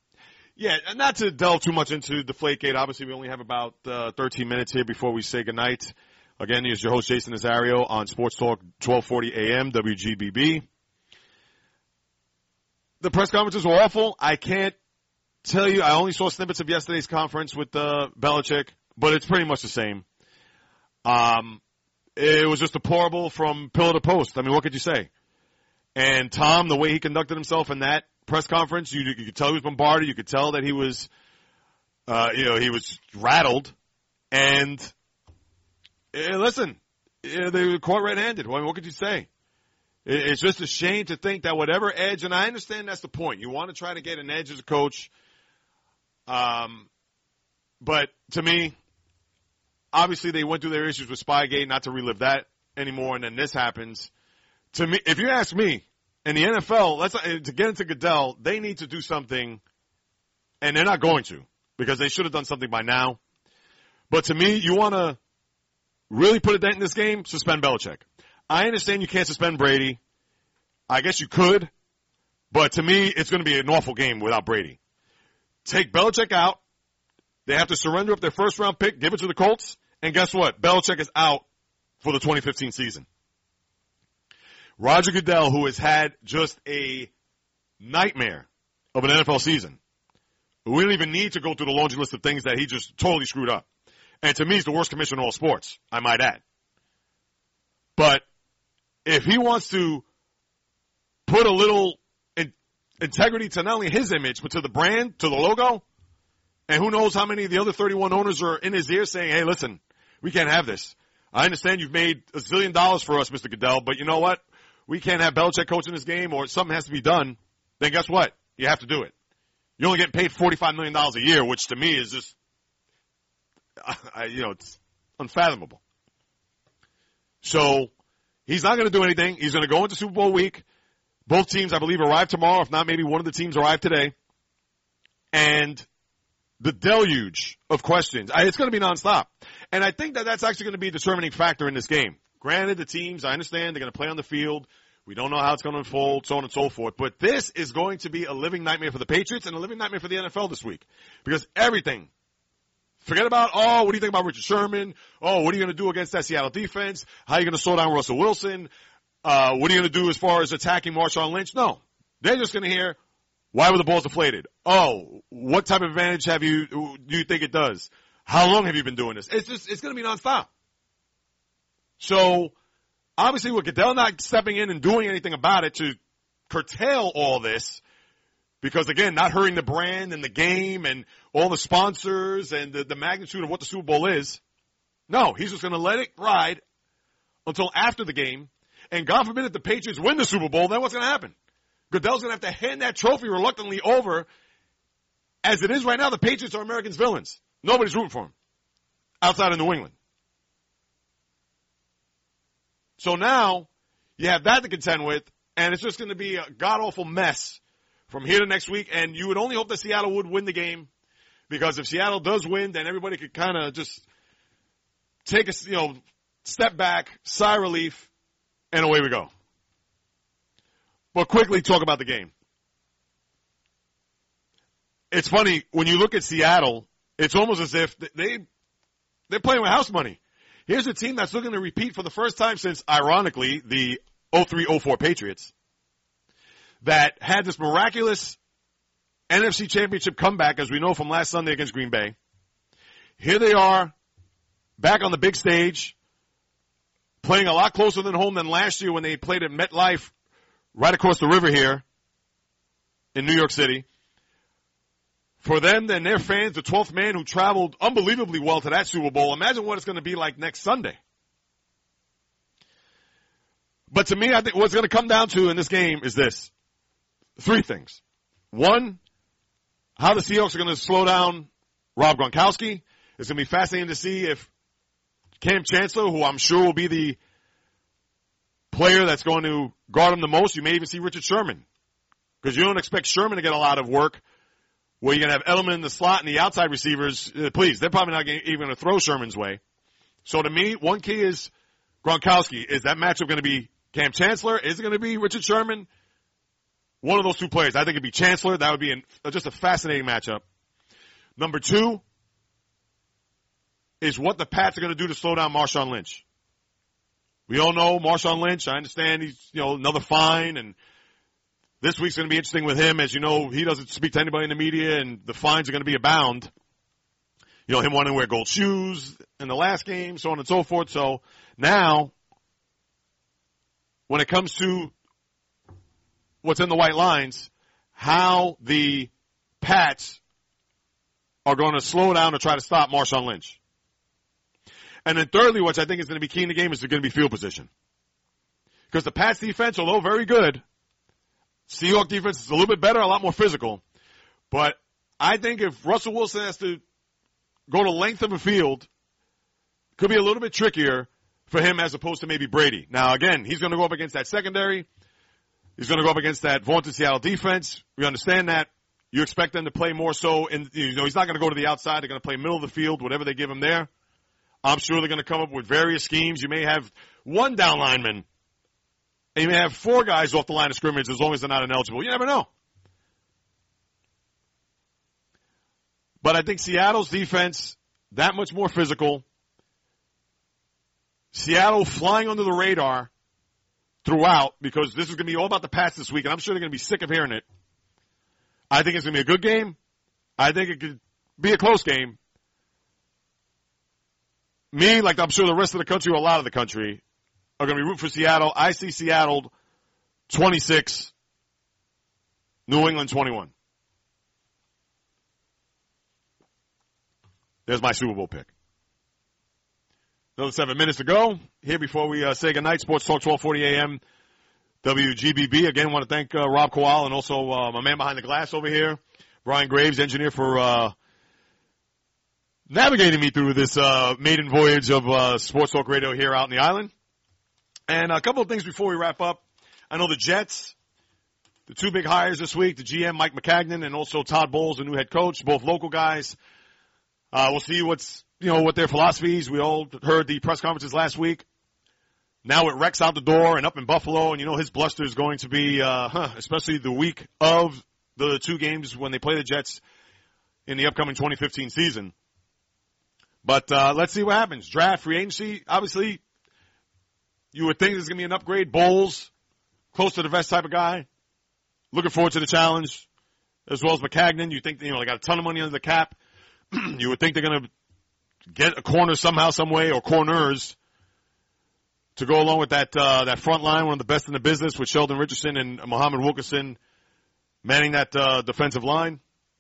not to delve too much into Deflategate. Obviously, we only have about 13 minutes here before we say goodnight. Again, here's your host, Jason Nazario, on Sports Talk 1240 AM, WGBB. The press conferences were awful. I can't tell you. I only saw snippets of yesterday's conference with Belichick, but it's pretty much the same. It was just deplorable from pillar to post. I mean, what could you say? And Tom, the way he conducted himself in that press conference, you could tell he was bombarded. You could tell that he was, he was rattled. And listen, they were caught red-handed. I mean, what could you say? It's just a shame to think that whatever edge, and I understand that's the point. You want to try to get an edge as a coach. But to me, obviously they went through their issues with Spygate, not to relive that anymore, and then this happens. To me, if you ask me, in the NFL, to get into Goodell, they need to do something, and they're not going to, because they should have done something by now. But to me, you want to really put a dent in this game, suspend Belichick. I understand you can't suspend Brady. I guess you could. But to me, it's going to be an awful game without Brady. Take Belichick out. They have to surrender up their first-round pick, give it to the Colts. And guess what? Belichick is out for the 2015 season. Roger Goodell, who has had just a nightmare of an NFL season. We don't even need to go through the laundry list of things that he just totally screwed up. And to me, he's the worst commissioner in all sports, I might add. But if he wants to put a little integrity to not only his image, but to the brand, to the logo, and who knows how many of the other 31 owners are in his ear saying, hey, listen, we can't have this. I understand you've made $1 zillion for us, Mr. Goodell, but you know what? We can't have Belichick coaching this game, or something has to be done. Then guess what? You have to do it. You're only getting paid $45 million a year, which to me is just, it's unfathomable. So he's not going to do anything. He's going to go into Super Bowl week. Both teams, I believe, arrive tomorrow. If not, maybe one of the teams arrive today. And the deluge of questions, it's going to be nonstop. And I think that that's actually going to be a determining factor in this game. Granted, the teams, I understand, they're going to play on the field. We don't know how it's going to unfold, so on and so forth. But this is going to be a living nightmare for the Patriots and a living nightmare for the NFL this week. Because everything, forget about, what do you think about Richard Sherman? What are you going to do against that Seattle defense? How are you going to slow down Russell Wilson? What are you going to do as far as attacking Marshawn Lynch? No. They're just going to hear, why were the balls deflated? What type of advantage do you think it does? How long have you been doing this? It's going to be nonstop. So, obviously with Goodell not stepping in and doing anything about it to curtail all this, because again, not hurting the brand and the game and all the sponsors and the magnitude of what the Super Bowl is. No, he's just going to let it ride until after the game. And God forbid if the Patriots win the Super Bowl, then what's going to happen? Goodell's going to have to hand that trophy reluctantly over. As it is right now, the Patriots are Americans' villains. Nobody's rooting for them outside of New England. So now you have that to contend with, and it's just going to be a god-awful mess from here to next week. And you would only hope that Seattle would win the game, because if Seattle does win, then everybody could kind of just take a step back, sigh of relief, and away we go. But quickly talk about the game. It's funny, when you look at Seattle, it's almost as if they're playing with house money. Here's a team that's looking to repeat for the first time since, ironically, the 03-04 Patriots, that had this miraculous NFC Championship comeback, as we know from last Sunday against Green Bay. Here they are, back on the big stage, playing a lot closer than home than last year when they played at MetLife right across the river here in New York City. For them and their fans, the 12th man who traveled unbelievably well to that Super Bowl, imagine what it's going to be like next Sunday. But to me, I think what's going to come down to in this game is this. 3 things. 1, how the Seahawks are going to slow down Rob Gronkowski. It's going to be fascinating to see if Cam Chancellor, who I'm sure will be the player that's going to guard him the most, you may even see Richard Sherman. Because you don't expect Sherman to get a lot of work, where you're going to have Edelman in the slot and the outside receivers. Please, they're probably not even going to throw Sherman's way. So to me, one key is Gronkowski. Is that matchup going to be Cam Chancellor? Is it going to be Richard Sherman? One of those 2 players. I think it'd be Chancellor. That would be just a fascinating matchup. Number 2 is what the Pats are going to do to slow down Marshawn Lynch. We all know Marshawn Lynch. I understand he's, another fine, and this week's going to be interesting with him. As you know, he doesn't speak to anybody in the media, and the fines are going to be abound. Him wanting to wear gold shoes in the last game, so on and so forth. So now, when it comes to what's in the white lines, how the Pats are going to slow down to try to stop Marshawn Lynch. And then thirdly, which I think is going to be key in the game, is going to be field position. Because the Pats defense, although very good, Seahawks defense is a little bit better, a lot more physical. But I think if Russell Wilson has to go to length of a field, it could be a little bit trickier for him as opposed to maybe Brady. Now, again, he's going to go up against that secondary. He's going to go up against that vaunted Seattle defense. We understand that. You expect them to play more so. He's not going to go to the outside. They're going to play middle of the field, whatever they give him there. I'm sure they're going to come up with various schemes. You may have 1 down lineman, and you may have 4 guys off the line of scrimmage as long as they're not ineligible. You never know. But I think Seattle's defense, that much more physical. Seattle flying under the radar throughout, because this is going to be all about the Pats this week, and I'm sure they're going to be sick of hearing it. I think it's going to be a good game. I think it could be a close game. me, like I'm sure the rest of the country or a lot of the country, are going to be rooting for Seattle. I see Seattle 26, New England 21. There's my Super Bowl pick. Another 7 minutes to go. Here before we say goodnight, Sports Talk 1240 AM, WGBB. Again, want to thank Rob Kowal and also my man behind the glass over here, Brian Graves, engineer, for navigating me through this maiden voyage of Sports Talk Radio here out in the island. And a couple of things before we wrap up. I know the Jets, the two big hires this week, the GM Mike McCagnon and also Todd Bowles, the new head coach, both local guys. We'll see what their philosophies. We all heard the press conferences last week. Now with Rex out the door and up in Buffalo, and his bluster is going to be, especially the week of the two games when they play the Jets in the upcoming 2015 season. But let's see what happens. Draft, free agency, obviously, you would think there's going to be an upgrade. Bowles, close to the vest type of guy. Looking forward to the challenge, as well as McCagnon. You think, they got a ton of money under the cap. You would think they're going to get a corner somehow, some way, or corners to go along with that front line, one of the best in the business, with Sheldon Richardson and Muhammad Wilkerson manning that defensive line.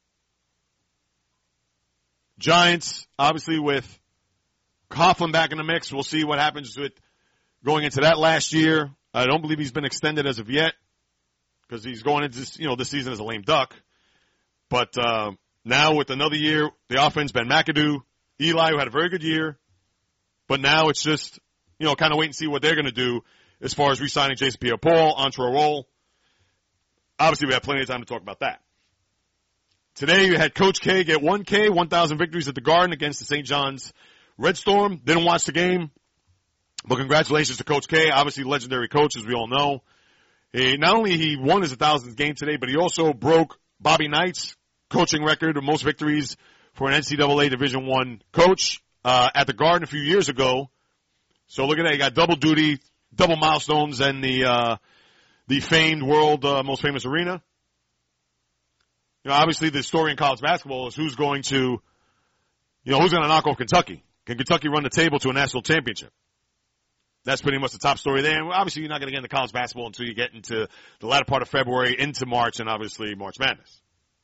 Giants, obviously, with Coughlin back in the mix. We'll see what happens with going into that last year. I don't believe he's been extended as of yet because he's going into this season as a lame duck. But now with another year, the offense, Ben McAdoo, Eli, who had a very good year. But now it's just, kind of wait and see what they're going to do as far as re-signing Jason Pierre-Paul onto a role. Obviously, we have plenty of time to talk about that. Today, you had Coach K get 1,000 victories at the Garden against the St. John's Red Storm. Didn't watch the game, but congratulations to Coach K. Obviously, legendary coach, as we all know. Not only he won his 1,000th game today, but he also broke Bobby Knight's coaching record of most victories for an NCAA Division I coach at the Garden a few years ago. So look at that. He got double duty, double milestones, and the famed world most famous arena. Obviously the story in college basketball is who's going to knock off Kentucky. Can Kentucky run the table to a national championship? That's pretty much the top story there. And obviously you're not going to get into college basketball until you get into the latter part of February, into March, and obviously March Madness.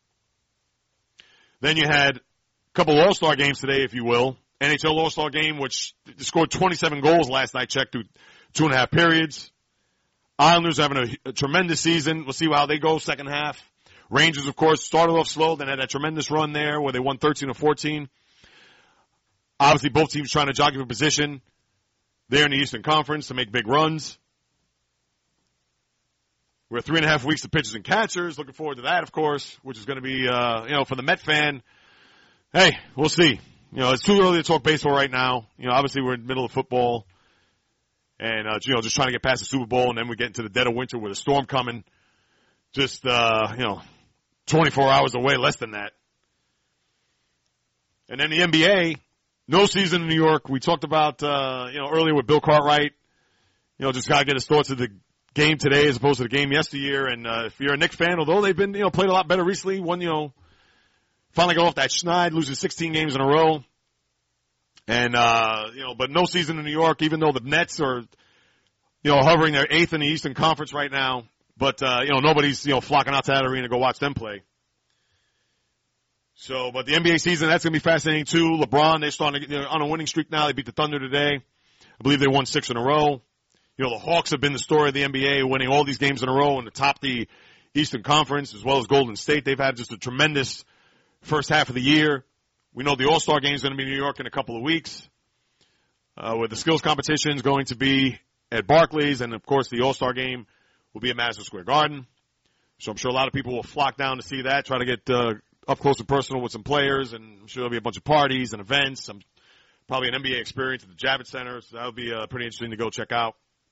Then you had a couple All-Star games today, if you will. NHL All-Star game, which scored 27 goals last night, checked through 2.5 periods. Islanders having a tremendous season. We'll see how they go second half. Rangers, of course, started off slow, then had that tremendous run there where they won 13 of 14. Obviously, both teams trying to jockey for position there in the Eastern Conference to make big runs. We're 3.5 weeks of pitchers and catchers. Looking forward to that, of course, which is going to be, for the Met fan. Hey, we'll see. It's too early to talk baseball right now. Obviously we're in the middle of football and, just trying to get past the Super Bowl, and then we get into the dead of winter with a storm coming. Just, 24 hours away, less than that. And then the NBA, no season in New York. We talked about, earlier with Bill Cartwright, just got to get his thoughts of the game today as opposed to the game yesteryear. And, if you're a Knicks fan, although they've been, played a lot better recently, finally got off that schneid, losing 16 games in a row. And, but no season in New York, even though the Nets are, hovering their 8th in the Eastern Conference right now. But, nobody's, flocking out to that arena to go watch them play. So, but the NBA season, that's going to be fascinating too. LeBron, they're starting to get on a winning streak now. They beat the Thunder today. I believe they won 6 in a row. The Hawks have been the story of the NBA, winning all these games in a row and to top the Eastern Conference, as well as Golden State. They've had just a tremendous first half of the year. We know the All-Star game is going to be in New York in a couple of weeks, with the skills competition is going to be at Barclays, and of course the All-Star game will be at Madison Square Garden. So I'm sure a lot of people will flock down to see that, try to get up close and personal with some players, and I'm sure there'll be a bunch of parties and events, probably an NBA experience at the Javits Center, so that'll be pretty interesting to go check out.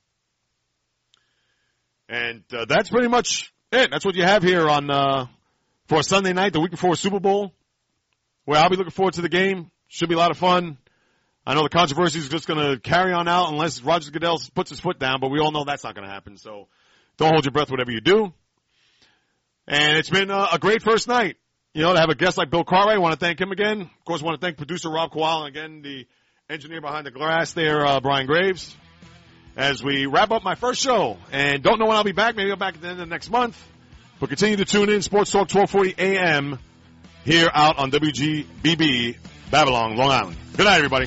And that's pretty much it. That's what you have here on for a Sunday night, the week before Super Bowl, where I'll be looking forward to the game. Should be a lot of fun. I know the controversy is just going to carry on out unless Roger Goodell puts his foot down, but we all know that's not going to happen. So don't hold your breath whatever you do. And it's been a great first night. To have a guest like Bill Cartwright. I want to thank him again. Of course, I want to thank producer Rob Kowal and again the engineer behind the glass there, Brian Graves. As we wrap up my first show, and don't know when I'll be back. Maybe I'll be back at the end of next month. But continue to tune in, Sports Talk 1240 AM, here out on WGBB, Babylon, Long Island. Good night, everybody.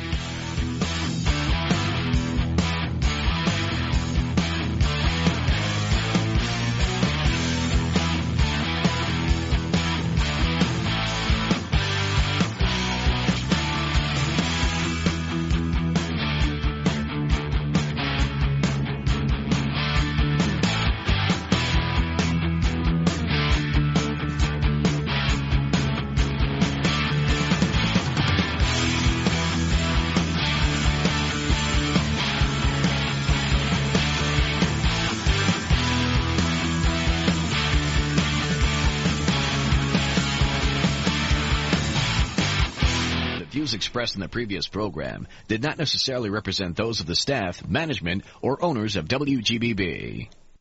Expressed in the previous program did not necessarily represent those of the staff, management, or owners of WGBB.